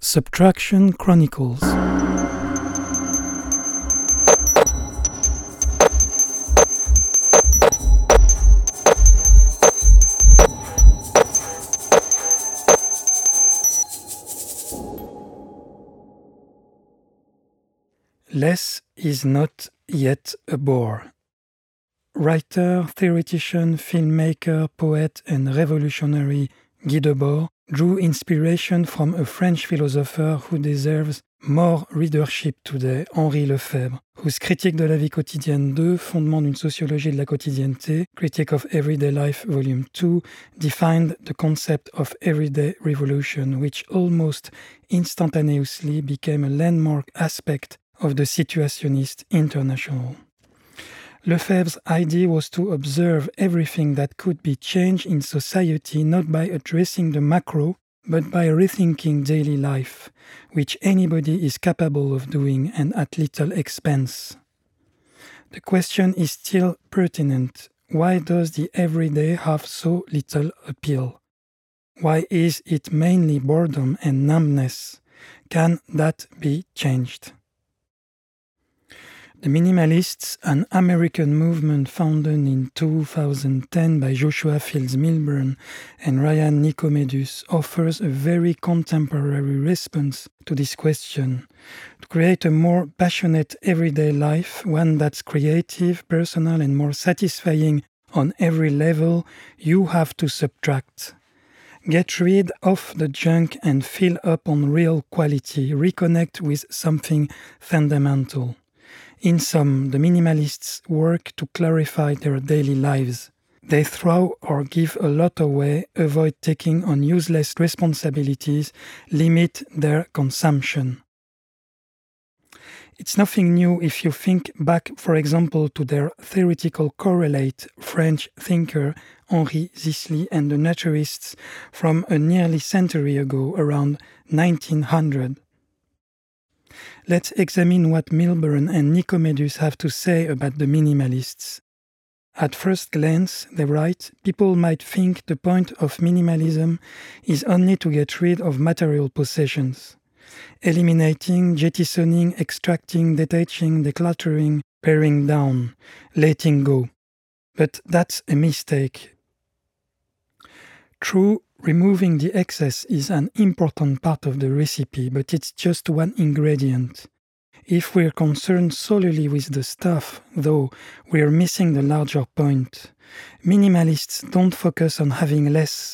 Subtraction Chronicles. Less is not yet a bore. Writer, theoretician, filmmaker, poet, and revolutionary Guy Debord drew inspiration from a French philosopher who deserves more readership today, Henri Lefebvre, whose Critique de la vie quotidienne 2, Fondement d'une sociologie de la quotidienneté, Critique of Everyday Life, Volume 2, defined the concept of everyday revolution, which almost instantaneously became a landmark aspect of the Situationist International. Lefebvre's idea was to observe everything that could be changed in society not by addressing the macro, but by rethinking daily life, which anybody is capable of doing and at little expense. The question is still pertinent. Why does the everyday have so little appeal? Why is it mainly boredom and numbness? Can that be changed? The Minimalists, an American movement founded in 2010 by Joshua Fields Millburn and Ryan Nicomedes, offers a very contemporary response to this question. To create a more passionate everyday life, one that's creative, personal, and more satisfying on every level, you have to subtract. Get rid of the junk and fill up on real quality. Reconnect with something fundamental. In sum, the minimalists work to clarify their daily lives. They throw or give a lot away, avoid taking on useless responsibilities, limit their consumption. It's nothing new if you think back, for example, to their theoretical correlate, French thinker Henri Zisly and the Naturists from a nearly century ago, around 1900. Let's examine what Millburn and Nicomedes have to say about the minimalists. At first glance, they write, people might think the point of minimalism is only to get rid of material possessions. Eliminating, jettisoning, extracting, detaching, decluttering, paring down, letting go. But that's a mistake. True, removing the excess is an important part of the recipe, but it's just one ingredient. If we're concerned solely with the stuff, though, we're missing the larger point. Minimalists don't focus on having less.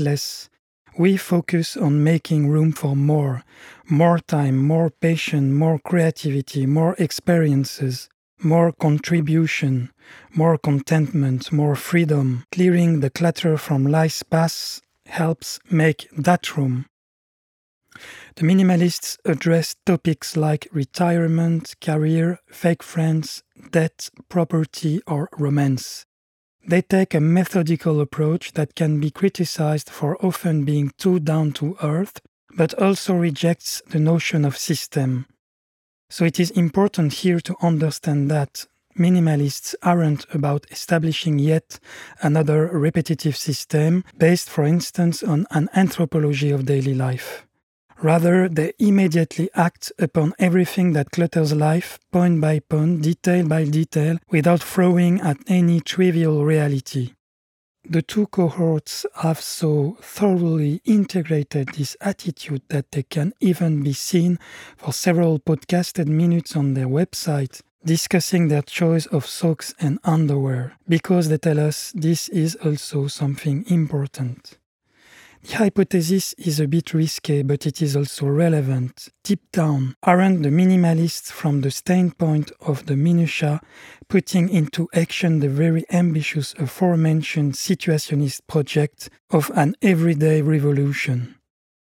We focus on making room for more time, more patience, more creativity, more experiences, more contribution, more contentment, more freedom. Clearing the clutter from life's paths helps make that room. The minimalists address topics like retirement, career, fake friends, debt, property, or romance. They take a methodical approach that can be criticized for often being too down to earth, but also rejects the notion of system. So it is important here to understand that minimalists aren't about establishing yet another repetitive system based, for instance, on an anthropology of daily life. Rather, they immediately act upon everything that clutters life, point by point, detail by detail, without throwing at any trivial reality. The two cohorts have so thoroughly integrated this attitude that they can even be seen for several podcasted minutes on their website, discussing their choice of socks and underwear, because they tell us this is also something important. The hypothesis is a bit risky, but it is also relevant. Deep down, aren't the minimalists from the standpoint of the minutiae putting into action the very ambitious aforementioned situationist project of an everyday revolution?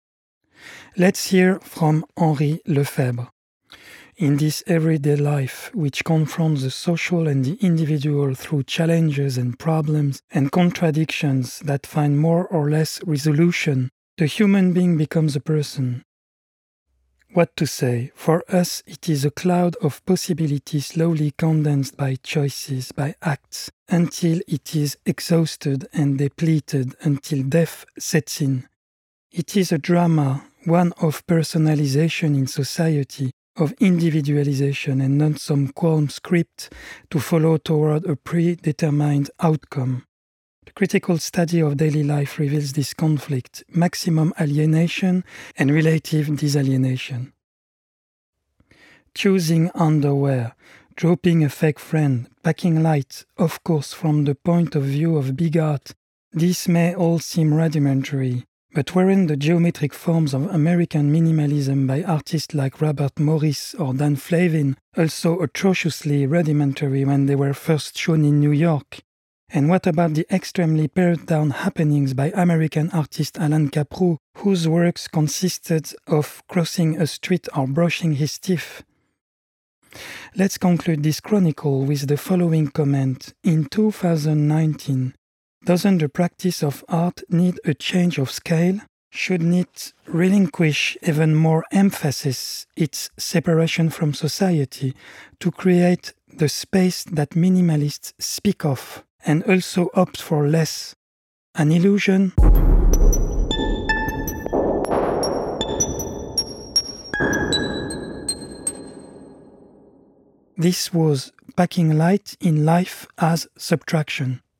Let's hear from Henri Lefebvre. In this everyday life, which confronts the social and the individual through challenges and problems and contradictions that find more or less resolution, the human being becomes a person. What to say? For us, it is a cloud of possibilities slowly condensed by choices, by acts, until it is exhausted and depleted, until death sets in. It is a drama, one of personalization in society, of individualization and not some calm script to follow toward a predetermined outcome. The critical study of daily life reveals this conflict, maximum alienation and relative disalienation. Choosing underwear, dropping a fake friend, packing light, of course from the point of view of big art, this may all seem rudimentary, but weren't the geometric forms of American minimalism by artists like Robert Morris or Dan Flavin also atrociously rudimentary when they were first shown in New York? And what about the extremely pared-down happenings by American artist Alan Caproux, whose works consisted of crossing a street or brushing his teeth? Let's conclude this chronicle with the following comment. In 2019, doesn't the practice of art need a change of scale? Shouldn't it relinquish even more emphasis its separation from society to create the space that minimalists speak of and also opt for less? An illusion? This was Packing Light in Life as Subtraction.